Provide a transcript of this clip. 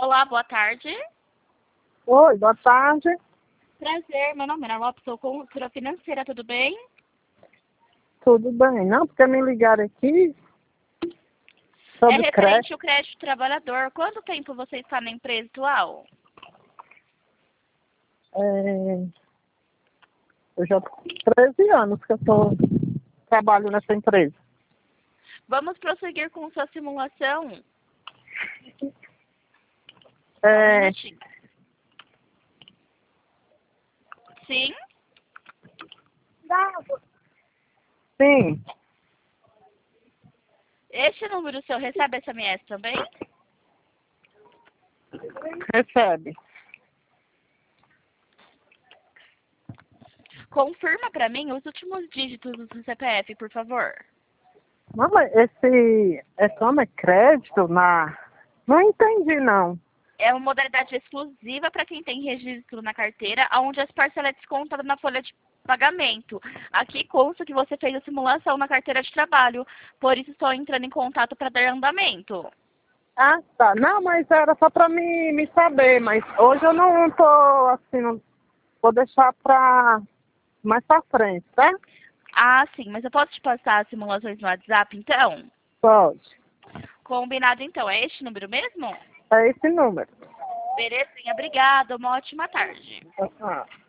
Olá, boa tarde. Oi, boa tarde. Prazer, meu nome é Ana Lopes, sou consultora financeira, tudo bem? Tudo bem? Não, porque me ligaram aqui É sobre creche. referente ao crédito trabalhador. Quanto tempo você está na empresa atual? Eu já tô 13 anos que trabalho nessa empresa. Vamos prosseguir com sua simulação? Só um É, minutinho. Sim? sim, Este número seu recebe SMS também? recebe. Confirma para mim os últimos dígitos do seu CPF, por favor. Não, mas como é crédito na... Não entendi, não. É uma modalidade exclusiva para quem tem registro na carteira, onde as parcelas é descontada na folha de pagamento. Aqui consta que você fez a simulação na carteira de trabalho, por isso estou entrando em contato para dar andamento. Ah, tá. Não, mas era só para me saber, mas hoje eu não tô assim, não, vou deixar para mais para frente, tá? Ah, sim, mas eu posso te passar as simulações no WhatsApp, então? Pode. Combinado, então. É este número mesmo? É esse número. Belezinha, obrigada. Uma ótima tarde. Ah.